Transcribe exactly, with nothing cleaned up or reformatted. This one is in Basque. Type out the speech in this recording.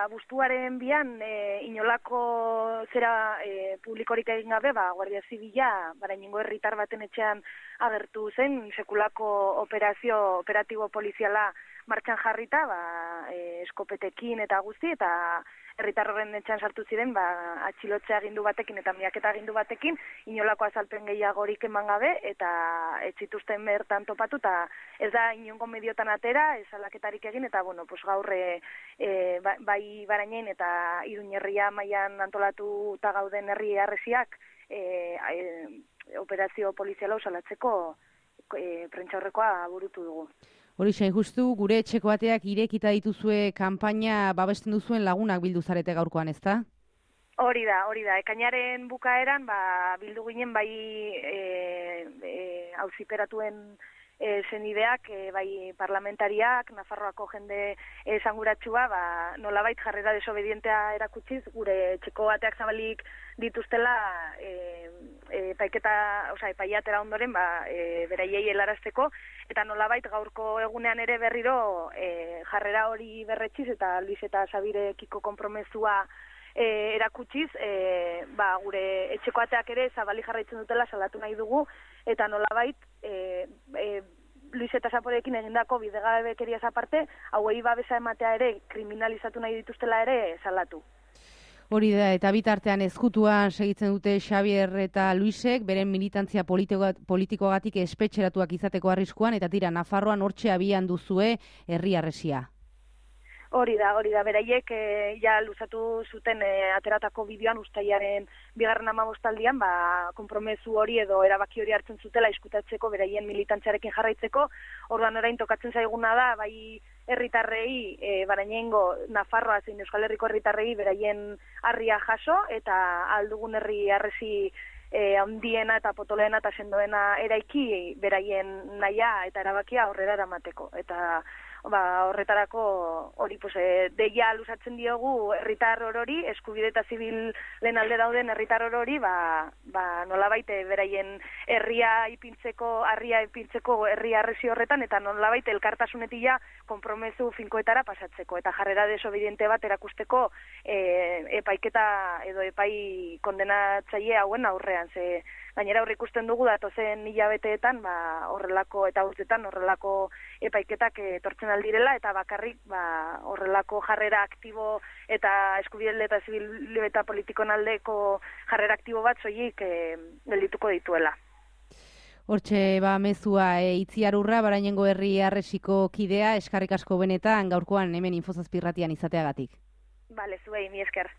bustuaren bian e, inolako zera e, publikorik egin gabe, ba, Guardia Zibila, barainengo herritar baten etxean agertu zen, sekulako operazio, operatibo poliziala martxan jarrita, ba, e, eskopetekin eta guzti, eta herritar horren etxean sartu ziren, ba, atxilotzea agindu batekin eta miaketa agindu batekin, inolako azalpen gehiagorik eman gabe, eta ez zituzten bertan topatu, eta ez da inongo mediotan atera, ez alaketarik egin, eta bueno, pues gaur e, e, bai Barainen eta Iruñerria mailan antolatu eta gauden herri harresiak e, e, operazio poliziala osalatzeko e, prentsaurrekoa burutu dugu. Horixe, justu gure etxeko ateak irekita dituzue kanpaina babesten duzuen lagunak bildu zarete gaurkoan, ezta? Hori da, hori da. Ekainaren bukaeran ba, bildu ginen bai e, e, auziperatuen e, senideak, e, bai parlamentariak, Nafarroako jende esanguratsua, ba, nolabait jarrera desobedientea erakutsiz, gure etxeko ateak zabalik dituztela e, e, paiketa, osea, epaiatera ondoren, ba, e, beraiei helarazteko, eta nolabait gaurko egunean ere berriro e, jarrera hori berretxiz eta Luis eta Sabirekiko konpromezua e, erakutsiz, e, ba, gure etxeko ateak ere zabali jarraitzen dutela salatu nahi dugu, eta nolabait e, e, Luis eta Saporekin egindako bidegabekeriaz aparte, hauei babesa ematea ere kriminalizatu nahi dituztela ere salatu. Hori da, eta bitartean ezkutuan segitzen dute Xabier eta Luisek, beren militantzia politikoagatik espetxeratuak izateko arriskuan, eta tira, Nafarroan hortxe abian duzue herri harresia. Hori da, hori da, beraiek e, ja luzatu zuten e, ateratako bideoan ustaiaren bigarren hamabostaldian, ba, konpromezu hori edo erabaki hori hartzen zutela iskutatzeko beraien militantziarekin jarraitzeko, orduan orain tokatzen zaiguna da, bai herritarrei, e, Barainengo, Nafarroa zein Euskal Herriko herritarrei beraien harria jaso, eta aldugun herri harresi e, handiena eta potoleena eta sendoena eraiki beraien naia eta erabakia aurrera eramateko. Eta ba, horretarako hori pues, e, deia luzatzen diogu herritar orori, eskubide eta zibilen alde dauden herritar orori, ba, ba, nolabait beraien herria ipintzeko, harria ipintzeko herri harresi horretan, eta nolabait elkartasunetia konpromezu finkoetara pasatzeko, eta jarrera desobediente bat erakusteko e, epaiketa edo epai kondenatzaile hauen aurrean, ze gainera horri ikusten dugu datozen hilabeteetan, ba, horrelako eta urtetan horrelako epaiketak etortzen aldirela, eta bakarrik ba, horrelako jarrera aktibo eta eskubide eta zibil eta politikon aldeko jarrera aktibo bat soilik e, geldituko dituela. Hortxe, ba, mezua e, Itziarurra, Barainengo herri harresiko kidea, eskarrik asko benetan gaurkoan hemen Infozazpi irratian izateagatik. Bale, zuei, mi esker.